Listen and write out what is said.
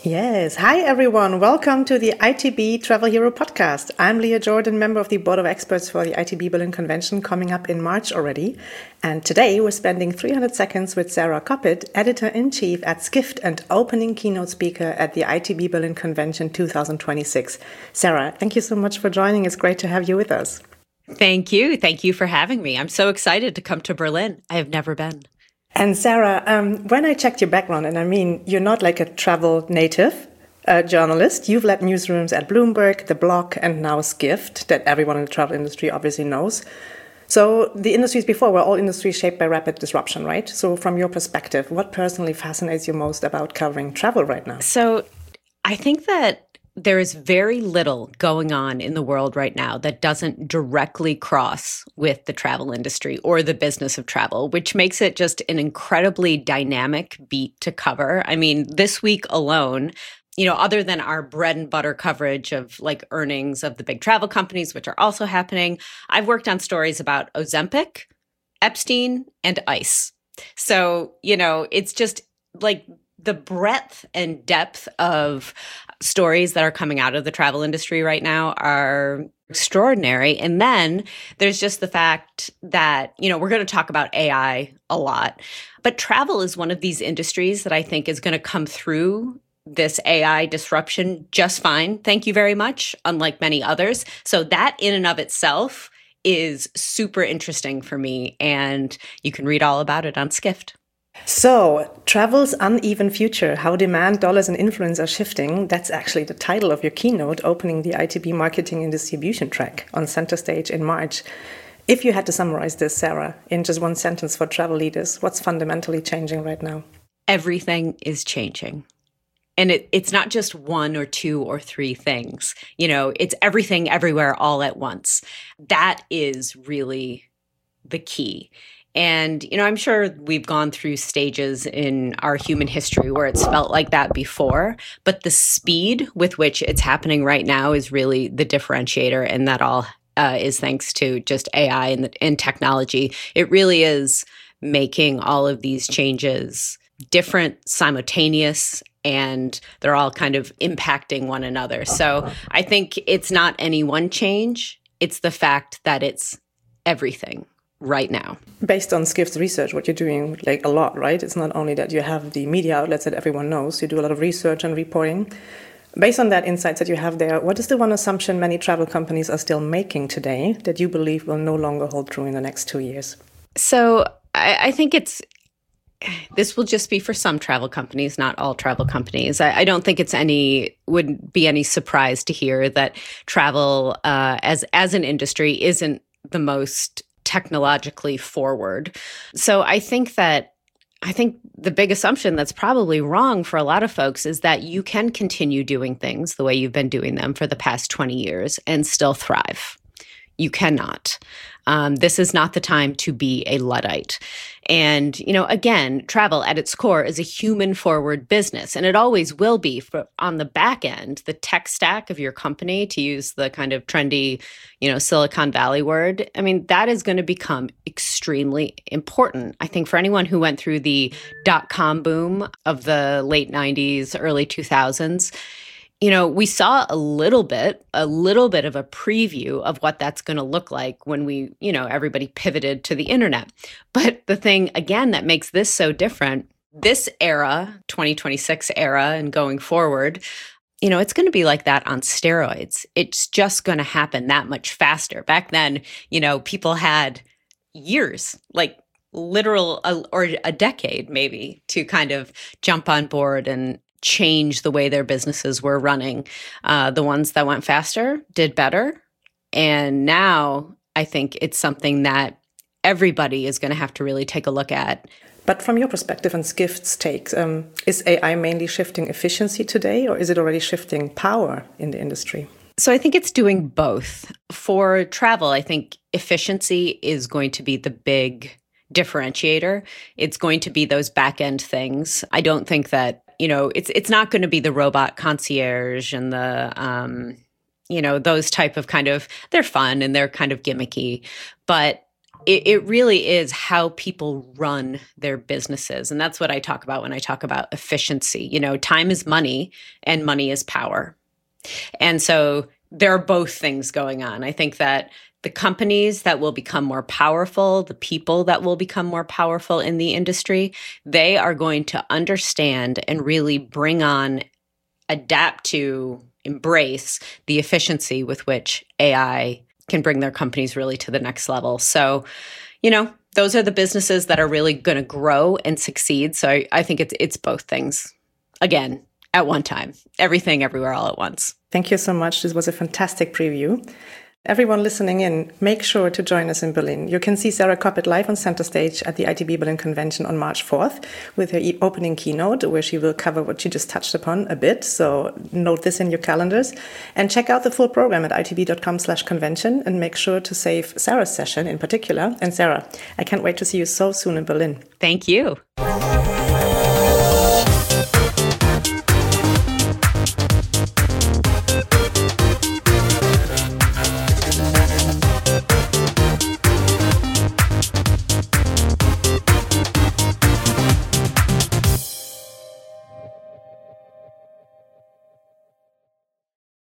Yes. Hi, everyone. Welcome to the ITB Travel Hero podcast. I'm Leah Jordan, member of the Board of Experts for the ITB Berlin Convention coming up in March already. And today we're spending 300 seconds with Sarah Koppit, Editor-in-Chief at Skift and opening keynote speaker at the ITB Berlin Convention 2026. Sarah, thank you so much for joining. It's great to have you with us. Thank you. Thank you for having me. I'm so excited to come to Berlin. I have never been. And Sarah, when I checked your background, and I mean, you're not like a travel native journalist. You've led newsrooms at Bloomberg, The Block, and now Skift, that everyone in the travel industry obviously knows. So the industries before were all industries shaped by rapid disruption, right? So from your perspective, what personally fascinates you most about covering travel right now? So I think that there is very little going on in the world right now that doesn't directly cross with the travel industry or the business of travel, which makes it just an incredibly dynamic beat to cover. I mean, this week alone, other than our bread and butter coverage of like earnings of the big travel companies, which are also happening, I've worked on stories about Ozempic, Epstein, and ICE. So, it's just like the breadth and depth of stories that are coming out of the travel industry right now are extraordinary. And then there's just the fact that, we're going to talk about AI a lot, but travel is one of these industries that I think is going to come through this AI disruption just fine. Thank you very much, unlike many others. So that in and of itself is super interesting for me. And you can read all about it on Skift. So, Travel's Uneven Future, How Demand, Dollars and Influence Are Shifting. That's actually the title of your keynote opening the ITB Marketing and Distribution track on Center Stage in March. If you had to summarize this, Sarah, in just one sentence for travel leaders, what's fundamentally changing right now? Everything is changing. And it's not just one or two or three things. It's everything everywhere all at once. That is really the key. And, I'm sure we've gone through stages in our human history where it's felt like that before, but the speed with which it's happening right now is really the differentiator. And that all is thanks to just AI and technology. It really is making all of these changes different, simultaneous, and they're all kind of impacting one another. So I think it's not any one change. It's the fact that it's everything right now. Based on Skift's research, what you're doing like a lot, right? It's not only that you have the media outlets that everyone knows, you do a lot of research and reporting. Based on that insights that you have there, what is the one assumption many travel companies are still making today that you believe will no longer hold true in the next 2 years? So I think this will just be for some travel companies, not all travel companies. I don't think wouldn't be any surprise to hear that travel as an industry isn't the most technologically forward. So I think the big assumption that's probably wrong for a lot of folks is that you can continue doing things the way you've been doing them for the past 20 years and still thrive. You cannot. This is not the time to be a Luddite. And, again, travel at its core is a human-forward business, and it always will be. On the back end, the tech stack of your company, to use the kind of trendy, Silicon Valley word, I mean, that is going to become extremely important. I think for anyone who went through the dot-com boom of the late 90s, early 2000s, we saw a little bit of a preview of what that's going to look like when we, everybody pivoted to the internet. But the thing, again, that makes this so different, this era, 2026 era and going forward, it's going to be like that on steroids. It's just going to happen that much faster. Back then, people had years, like literal or a decade maybe, to kind of jump on board and change the way their businesses were running. The ones that went faster did better. And now I think it's something that everybody is going to have to really take a look at. But from your perspective and Skift's takes, is AI mainly shifting efficiency today, or is it already shifting power in the industry? So I think it's doing both. For travel, I think efficiency is going to be the big differentiator. It's going to be those back-end things. I don't think that it's not going to be the robot concierge and the, those type of they're fun and they're kind of gimmicky. But it really is how people run their businesses. And that's what I talk about when I talk about efficiency. Time is money and money is power. And so there are both things going on. I think that the companies that will become more powerful, the people that will become more powerful in the industry, they are going to understand and really bring on, adapt to, embrace the efficiency with which AI can bring their companies really to the next level. So, those are the businesses that are really going to grow and succeed. So I think it's both things. Again, at one time, everything, everywhere, all at once. Thank you so much. This was a fantastic preview. Everyone listening in, make sure to join us in Berlin. You can see Sarah Koppett live on center stage at the ITB Berlin Convention on March 4th with her opening keynote, where she will cover what she just touched upon a bit. So note this in your calendars and check out the full program at itb.com/convention and make sure to save Sarah's session in particular. And Sarah, I can't wait to see you so soon in Berlin. Thank you.